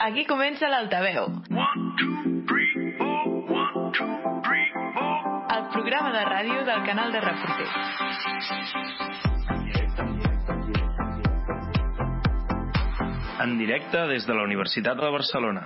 Aquí comença l'Altaveu. El programa de ràdio del canal de reporters. En directe des de la Universitat de Barcelona.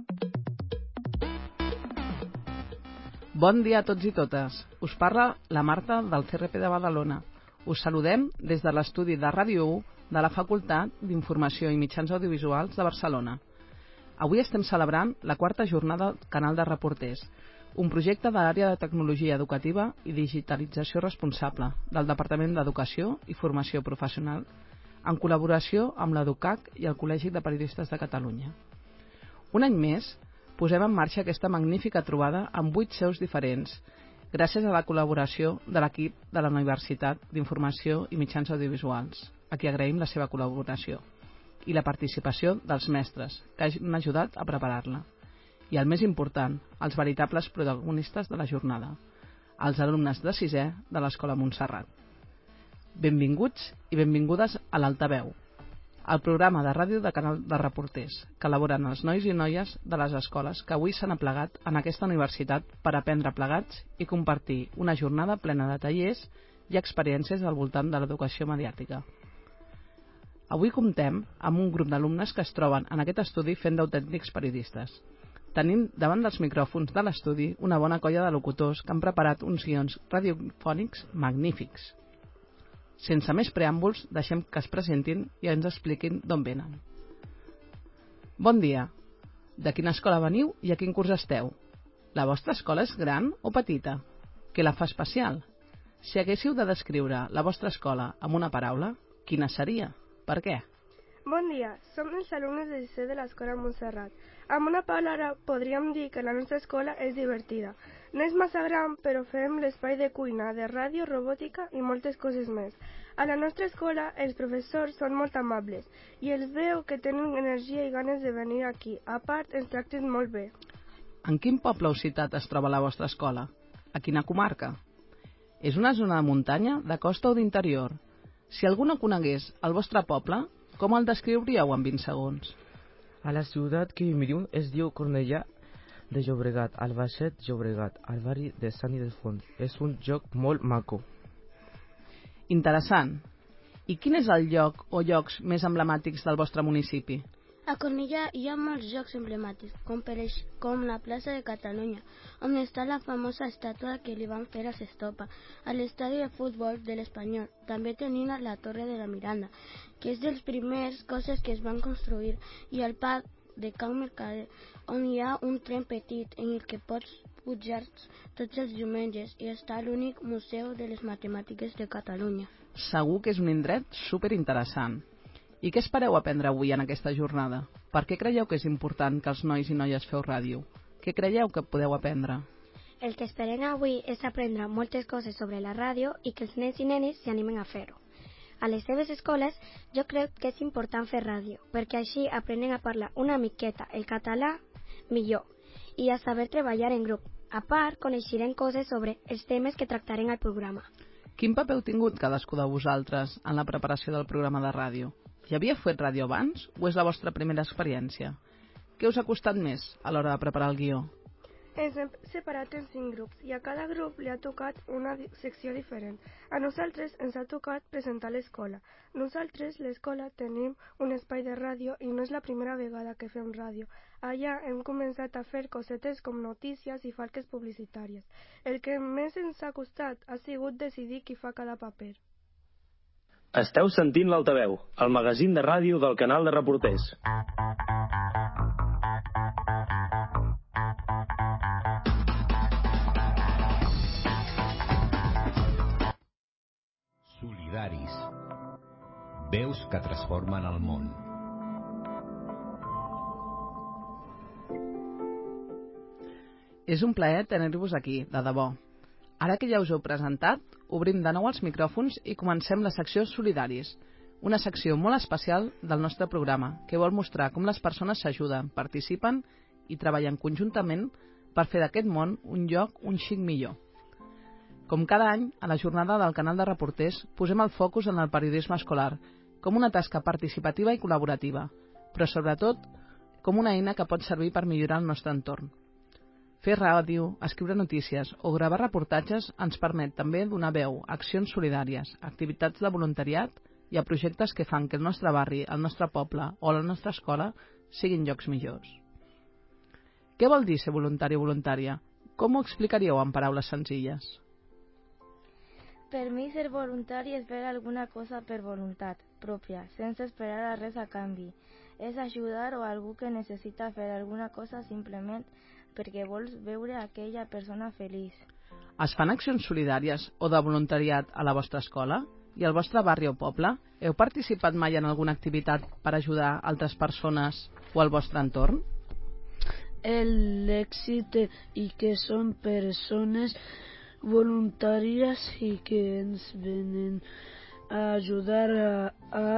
Bon dia a tots i totes. Us parla la Marta del CRP de Badalona. Us saludem des de l'estudi de Ràdio 1 de la Facultat d'Informació i Mitjans Audiovisuals de Barcelona. Avui estem celebrant la quarta jornada del Canal de Reporters, un projecte de l'àrea de Tecnologia Educativa i Digitalització Responsable del Departament d'Educació i Formació Professional, en col·laboració amb l'EduCAC i el Col·legi de Periodistes de Catalunya. Un any més, posem en marxa aquesta magnífica trobada amb 8 seus diferents, gràcies a la col·laboració de l'equip de la Universitat d'Informació i Mitjans Audiovisuals, a qui agraïm la seva col·laboració, i la participació dels mestres, que han ajudat a preparar-la. I el més important, els veritables protagonistes de la jornada, els alumnes de 6è de l'Escola Montserrat. Benvinguts i benvingudes a l'Altaveu, el programa de ràdio de Canal de Reporters, que elaboren els nois i noies de les escoles que avui s'han aplegat en aquesta universitat per aprendre plegats i compartir una jornada plena de tallers i experiències al voltant de l'educació mediàtica. Avui comptem amb un grup d'alumnes que es troben en aquest estudi fent d'autèntics periodistes. Tenim davant dels micròfons de l'estudi una bona colla de locutors que han preparat uns guions radiofònics magnífics. Sense més preàmbuls, deixem que es presentin i ens expliquin d'on venen. Bon dia. De quina escola veniu i a quin curs esteu? La vostra escola és gran o petita? Què la fa especial? Si haguéssiu de descriure la vostra escola amb una paraula, quina seria? Per què? Bon dia, som els alumnes de 6è de l'Escola Montserrat. Amb una paraula podríem dir que la nostra escola és divertida. No és massa gran, però fem l'espai de cuina, de ràdio, robòtica i moltes coses més. A la nostra escola els professors són molt amables i els veu que tenen energia i ganes de venir aquí. A part, ens tracten molt bé. En quin poble o ciutat es troba la vostra escola? A quina comarca? És una zona de muntanya, de costa o d'interior? Si algú no conegués el vostre poble, com el descriuríeu en 20 segons? A la ciutat que vivim es diu Cornellà de Llobregat, al Baixet Llobregat, al barri de Sant Ildefons. És un lloc molt maco. Interessant. I quin és el lloc o llocs més emblemàtics del vostre municipi? A Cornellà hi ha molts llocs emblemàtics, com la plaça de Catalunya, on està la famosa estàtua que li van fer a S'Estopa, a l'estadi de futbol de l'Espanyol. També tenim la Torre de la Miranda, que és de les primeres coses que es van construir, i el parc de Can Mercader, on hi ha un tren petit en el que pots pujar tots els diumenges i està l'únic museu de les matemàtiques de Catalunya. Segur que és un indret superinteressant. I què espereu aprendre avui en aquesta jornada? Per què creieu que és important que els nois i noies feu ràdio? Què creieu que podeu aprendre? El que esperem avui és aprendre moltes coses sobre la ràdio i que els nens i nenes s'animen a fer-ho. A les seves escoles jo crec que és important fer ràdio, perquè així aprenen a parlar una miqueta el català millor i a saber treballar en grup. A part, coneixerem coses sobre els temes que tractarem al programa. Quin paper heu tingut cadascú de vosaltres en la preparació del programa de ràdio? Ja havíeu fet ràdio abans o és la vostra primera experiència? Què us ha costat més a l'hora de preparar el guió? Ens hem separat en 5 grups i a cada grup li ha tocat una secció diferent. A nosaltres ens ha tocat presentar l'escola. Nosaltres, l'escola, tenim un espai de ràdio i no és la primera vegada que fem ràdio. Allà hem començat a fer cosetes com notícies i falques publicitàries. El que més ens ha costat ha sigut decidir qui fa cada paper. Esteu sentint l'Altaveu, el magazín de ràdio del canal de reporters. Solidaris. Veus que transformen el món. És un plaer tenir-vos aquí, de debò. Ara que ja us heu presentat, obrim de nou els micròfons i comencem la secció Solidaris, una secció molt especial del nostre programa, que vol mostrar com les persones s'ajuden, participen i treballen conjuntament per fer d'aquest món un lloc un xic millor. Com cada any, a la jornada del Canal de Reporters posem el focus en el periodisme escolar, com una tasca participativa i col·laborativa, però sobretot com una eina que pot servir per millorar el nostre entorn. Fer ràdio, escriure notícies o gravar reportatges ens permet també donar veu a accions solidàries, activitats de voluntariat i a projectes que fan que el nostre barri, el nostre poble o la nostra escola siguin llocs millors. Què vol dir ser voluntari o voluntària? Com ho explicaríeu en paraules senzilles? Per mi, ser voluntari és fer alguna cosa per voluntat pròpia, sense esperar a res a canvi. És ajudar a algú que necessita fer alguna cosa simplement perquè vols veure aquella persona feliç. Es fan accions solidàries o de voluntariat a la vostra escola? I al vostre barri o poble? Heu participat mai en alguna activitat per ajudar altres persones o al vostre entorn? El éxito y que son personas voluntarias y que nos vienen a ayudar a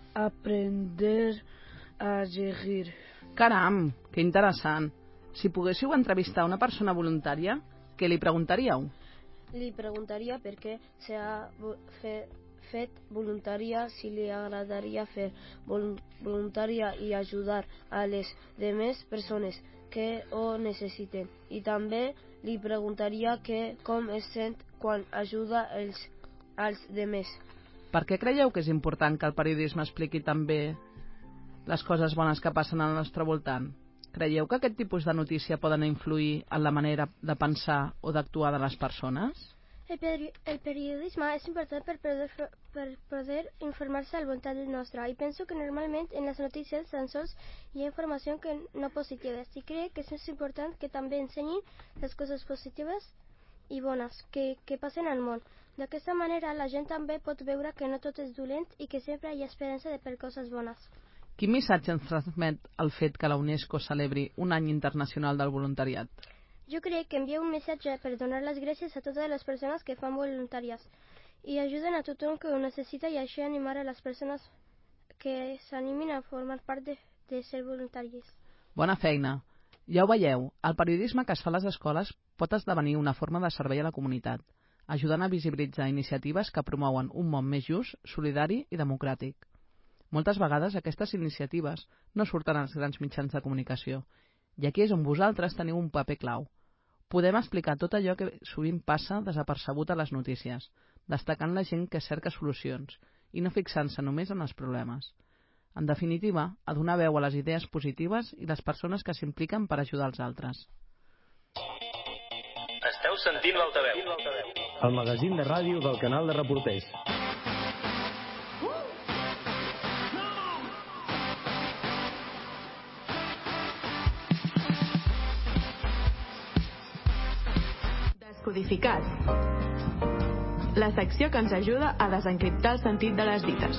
aprender a llegir. Caram, que interessant! Si poguéssiu entrevistar una persona voluntària, què li preguntaríeu? Li preguntaria per què s'ha fet voluntària, si li agradaria fer voluntària i ajudar a les demés persones que ho necessiten. I també li preguntaria com es sent quan ajuda als demés. Per què creieu que és important que el periodisme expliqui també les coses bones que passen al nostre voltant? Creieu que aquest tipus de notícia poden influir en la manera de pensar o d'actuar de les persones? El periodisme és important per poder informar-se al voltant del nostre i penso que normalment en les notícies tan sols hi ha informació que no positiva i crec que és important que també ensenyin les coses positives i bones que passen al món. D'aquesta manera la gent també pot veure que no tot és dolent i que sempre hi ha esperança de per coses bones. Quin missatge ens transmet el fet que la UNESCO celebri un any internacional del voluntariat? Jo crec que envia un missatge per donar les gràcies a totes les persones que fan voluntàries i ajuden a tothom que ho necessita i així animar a les persones que s'animin a formar part de ser voluntaris. Bona feina! Ja ho veieu, el periodisme que es fa a les escoles pot esdevenir una forma de servei a la comunitat, ajudant a visibilitzar iniciatives que promouen un món més just, solidari i democràtic. Moltes vegades aquestes iniciatives no surten als grans mitjans de comunicació i aquí és on vosaltres teniu un paper clau. Podem explicar tot allò que sovint passa desapercebut a les notícies, destacant la gent que cerca solucions i no fixant-se només en els problemes. En definitiva, a donar veu a les idees positives i les persones que s'impliquen per ajudar els altres. Esteu sentint l'Altaveu, el magazín de ràdio del canal de reporters. Descodificat. La secció que ens ajuda a desencriptar el sentit de les dites.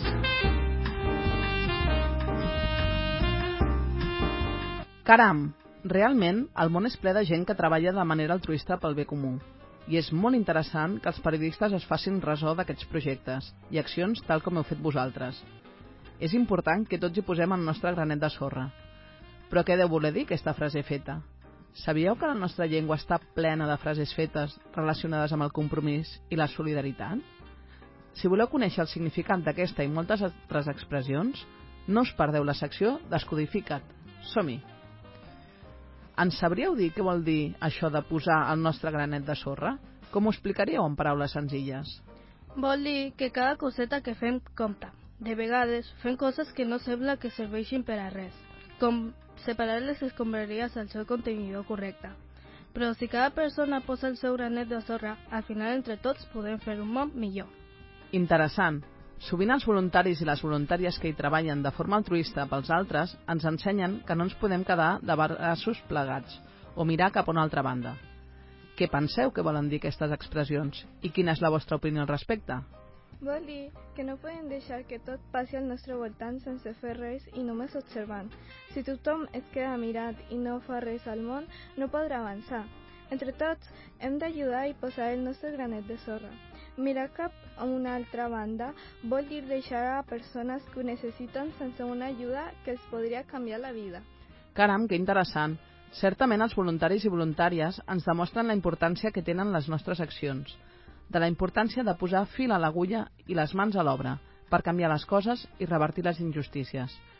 Caram! Realment, el món és ple de gent que treballa de manera altruista pel bé comú. I és molt interessant que els periodistes es facin ressò d'aquests projectes i accions tal com heu fet vosaltres. És important que tots hi posem el nostre granet de sorra. Però què deu voler dir aquesta frase feta? Sabíeu que la nostra llengua està plena de frases fetes relacionades amb el compromís i la solidaritat? Si voleu conèixer el significat d'aquesta i moltes altres expressions, no us perdeu la secció Descodifica't. Som-hi! Ens sabríeu dir què vol dir això de posar el nostre granet de sorra? Com ho explicaríeu en paraules senzilles? Vol dir que cada coseta que fem compta. De vegades fem coses que no sembla que serveixin per a res, com separar les escombraries al seu contenidor correcte. Però si cada persona posa el seu granet de sorra, al final entre tots podem fer un món millor. Interessant. Sovint els voluntaris i les voluntàries que hi treballen de forma altruista pels altres ens ensenyen que no ens podem quedar de braços plegats o mirar cap a una altra banda. Què penseu que volen dir aquestes expressions i quina és la vostra opinió al respecte? Vol dir que no podem deixar que tot passi al nostre voltant sense fer res i només observant. Si tothom es queda mirat i no fa res al món, no podrà avançar. Entre tots, hem d'ajudar i posar el nostre granet de sorra. Mirar cap a una altra banda vol dir deixar a persones que ho necessiten sense una ajuda que els podria canviar la vida. Caram, que interessant. Certament els voluntaris i voluntàries ens demostren la importància que tenen les nostres accions, de la importància de posar fil a l'agulla i les mans a l'obra per canviar les coses i revertir les injustícies.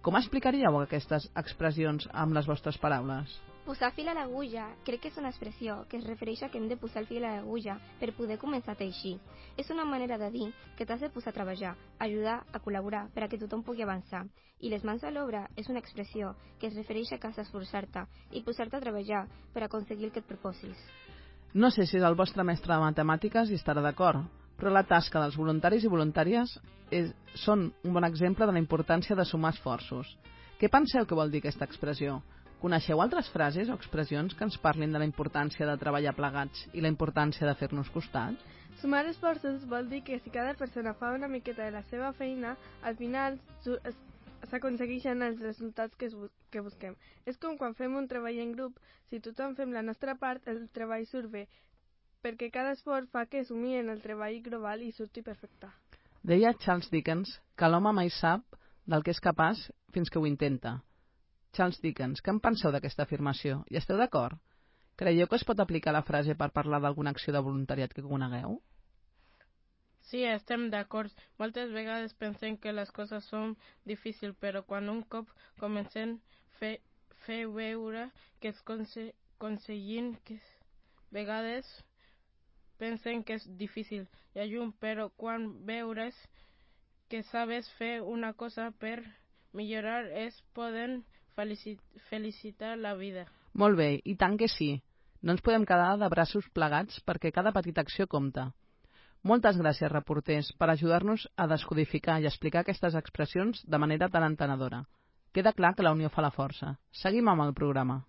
Com explicaríeu aquestes expressions amb les vostres paraules? Posar fil a l'agulla crec que és una expressió que es refereix a que hem de posar el fil a l'agulla per poder començar a teixir. És una manera de dir que t'has de posar a treballar, ajudar, a col·laborar per a que tothom pugui avançar. I les mans a l'obra és una expressió que es refereix a que has d'esforçar-te i posar-te a treballar per aconseguir el que et proposis. No sé si el vostre mestre de matemàtiques hi estarà d'acord, però la tasca dels voluntaris i voluntàries són un bon exemple de la importància de sumar esforços. Què penseu que vol dir aquesta expressió? Coneixeu altres frases o expressions que ens parlin de la importància de treballar plegats i la importància de fer-nos costat? Sumar esforços vol dir que si cada persona fa una miqueta de la seva feina, al final s'aconsegueixen els resultats que busquem. És com quan fem un treball en grup, si tothom fem la nostra part, el treball surt bé, perquè cada esforç fa que sumien el treball global i surti perfecte. Deia Charles Dickens que l'home mai sap del que és capaç fins que ho intenta. Charles Dickens, què en penseu d'aquesta afirmació? Hi esteu d'acord? Creieu que es pot aplicar la frase per parlar d'alguna acció de voluntariat que conegueu? Sí, estem d'acord. Moltes vegades pensem que les coses són difícils, però quan un cop comencem a fer veure que es aconseguim que vegades pensem que és difícil i ajun, però quan veures que sabes fer una cosa per millorar es poden felicitar la vida. Molt bé, i tant que sí. No ens podem quedar de braços plegats perquè cada petita acció compta. Moltes gràcies, reporters, per ajudar-nos a descodificar i explicar aquestes expressions de manera tan entenedora. Queda clar que la unió fa la força. Seguim amb el programa.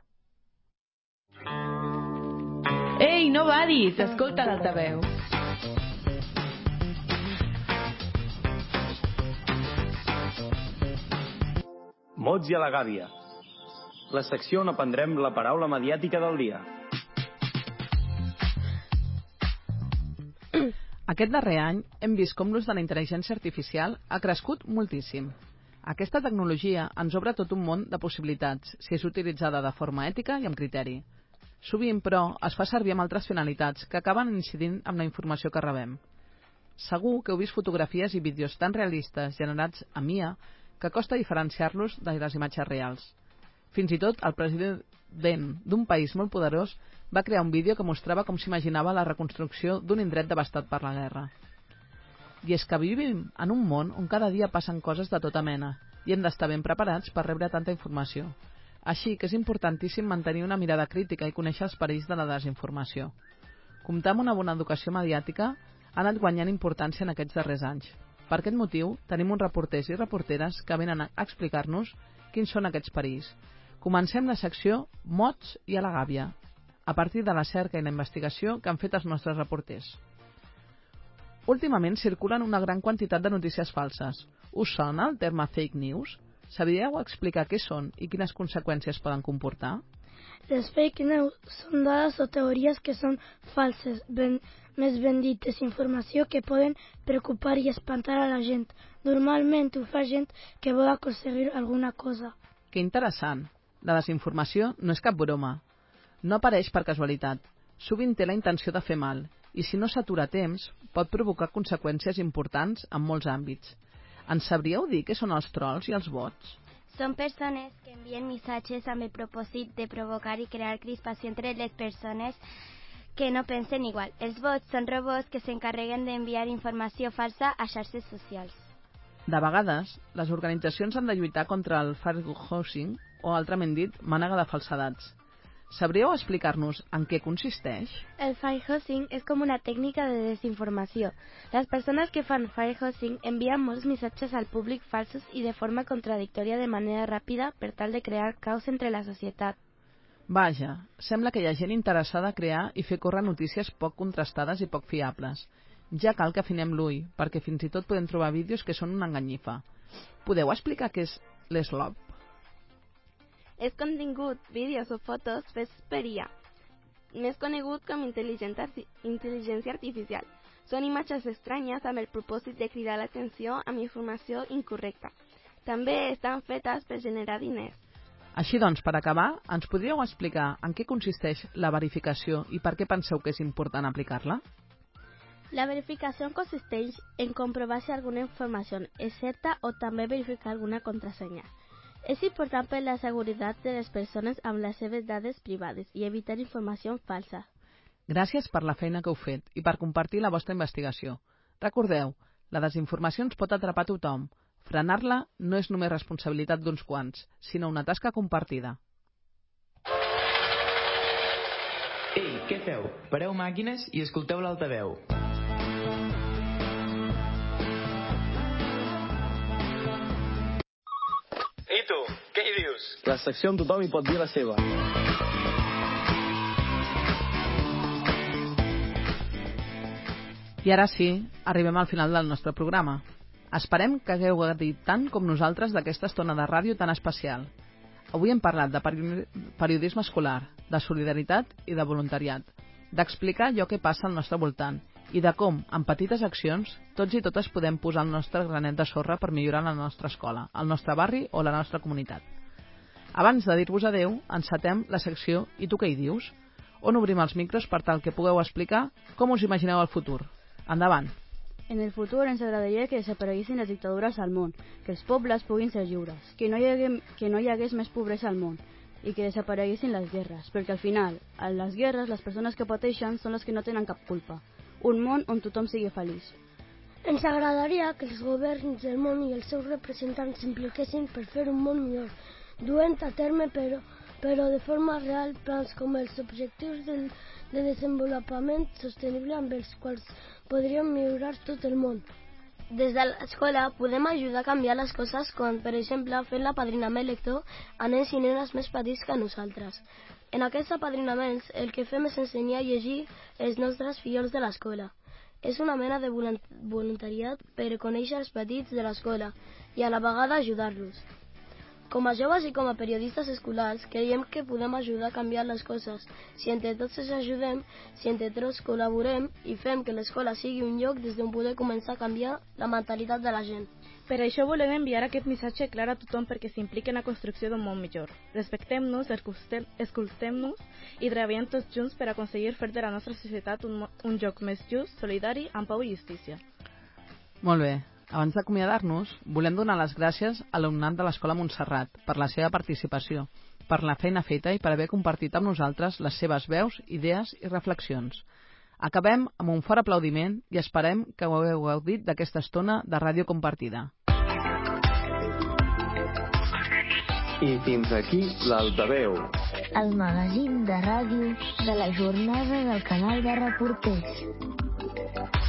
Ei, no badis! Escolta l'altaveu. Mots i a la gàbia. La secció on aprendrem la paraula mediàtica del dia. Aquest darrer any hem vist com l'ús de la intel·ligència artificial ha crescut moltíssim. Aquesta tecnologia ens obre tot un món de possibilitats si és utilitzada de forma ètica i amb criteri. Sovint, però, es fa servir amb altres finalitats que acaben incidint amb la informació que rebem. Segur que heu vist fotografies i vídeos tan realistes generats a IA que costa diferenciar-los de les imatges reals. Fins i tot el president d'un país molt poderós va crear un vídeo que mostrava com s'imaginava la reconstrucció d'un indret devastat per la guerra. I és que vivim en un món on cada dia passen coses de tota mena i hem d'estar ben preparats per rebre tanta informació. Així que és importantíssim mantenir una mirada crítica i conèixer els perills de la desinformació. Comptar amb una bona educació mediàtica ha anat guanyant importància en aquests darrers anys. Per aquest motiu, tenim uns reporters i reporteres que venen a explicar-nos quins són aquests perills. Comencem la secció Mots i a la gàbia, a partir de la cerca i la investigació que han fet els nostres reporters. Últimament circulen una gran quantitat de notícies falses. Us sona el terme fake news? Sabríeu explicar què són i quines conseqüències poden comportar? Les fake news són dades o teories que són falses, més ben dit, desinformació que poden preocupar i espantar a la gent. Normalment ho fa gent que vol aconseguir alguna cosa. Que interessant. La desinformació no és cap broma. No apareix per casualitat. Sovint té la intenció de fer mal i si no s'atura a temps pot provocar conseqüències importants en molts àmbits. Ens sabríeu dir què són els trolls i els bots? Són persones que envien missatges amb el propòsit de provocar i crear crispació entre les persones que no pensen igual. Els bots són robots que s'encarreguen d'enviar informació falsa a xarxes socials. De vegades, les organitzacions han de lluitar contra el firehosing, o altrament dit, mànega de falsedats. Sabríeu explicar-nos en què consisteix? El firehosing és com una tècnica de desinformació. Les persones que fan firehosing envien molts missatges al públic falsos i de forma contradictòria de manera ràpida per tal de crear caos entre la societat. Vaja, sembla que hi ha gent interessada a crear i fer córrer notícies poc contrastades i poc fiables. Ja cal que afinem l'ull, perquè fins i tot podem trobar vídeos que són una enganyifa. Podeu explicar què és l'SLOP? És contingut, vídeos o fotos fets per IA, més conegut com intel·ligència artificial. Són imatges estranyes amb el propòsit de cridar l'atenció amb informació incorrecta. També estan fetes per generar diners. Així doncs, per acabar, ens podríeu explicar en què consisteix la verificació i per què penseu que és important aplicar-la? La verificació consisteix en comprovar si alguna informació és certa o també verificar alguna contrasenya. És important per la seguretat de les persones amb les seves dades privades i evitar informació falsa. Gràcies per la feina que heu fet i per compartir la vostra investigació. Recordeu, la desinformació ens pot atrapar tothom. Frenar-la no és només responsabilitat d'uns quants, sinó una tasca compartida. Ei, què feu? Pareu màquines i escolteu l'altaveu. I tu, què hi dius? La secció on tothom hi pot dir la seva. I ara sí, arribem al final del nostre programa. Esperem que hagueu gaudit tant com nosaltres d'aquesta estona de ràdio tan especial. Avui hem parlat de periodisme escolar, de solidaritat i de voluntariat, d'explicar allò que passa al nostre voltant i de com, amb petites accions, tots i totes podem posar el nostre granet de sorra per millorar la nostra escola, el nostre barri o la nostra comunitat. Abans de dir-vos adeu, encetem la secció I tu què hi dius?, on obrim els micros per tal que pugueu explicar com us imagineu el futur. Endavant! En el futur ens agradaria que desapareguessin les dictadures al món, que els pobles puguin ser lliures, que no hi hagués més pobresa al món i que desapareguessin les guerres, perquè al final, a les guerres, les persones que pateixen són les que no tenen cap culpa. Un món on tothom sigui feliç. Ens agradaria que els governs del món i els seus representants s'impliquessin per fer un món millor, duent a terme però de forma real plans com els objectius de desenvolupament sostenible amb els quals podríem millorar tot el món. Des de l'escola podem ajudar a canviar les coses com, per exemple, fent l'apadrinament lector a nens i nenes més petits que nosaltres. En aquests apadrinaments el que fem és ensenyar a llegir els nostres fillols de l'escola. És una mena de voluntariat per conèixer els petits de l'escola i a la vegada ajudar-los. Com a joves i com a periodistes escolars, creiem que podem ajudar a canviar les coses. Si entre tots ens ajudem, si entre tots col·laborem i fem que l'escola sigui un lloc des d'on poder començar a canviar la mentalitat de la gent. Per això volem enviar aquest missatge clar a tothom perquè s'impliqui en la construcció d'un món millor. Respectem-nos, escoltem-nos i treballem tots junts per aconseguir fer de la nostra societat un lloc més just, solidari, amb pau i justícia. Molt bé. Abans d'acomiadar-nos, volem donar les gràcies a l'alumnat de l'Escola Montserrat per la seva participació, per la feina feta i per haver compartit amb nosaltres les seves veus, idees i reflexions. Acabem amb un fort aplaudiment i esperem que ho hagueu gaudit d'aquesta estona de ràdio compartida. I fins aquí l'Altaveu. El magazín de ràdio de la jornada del canal de reporters.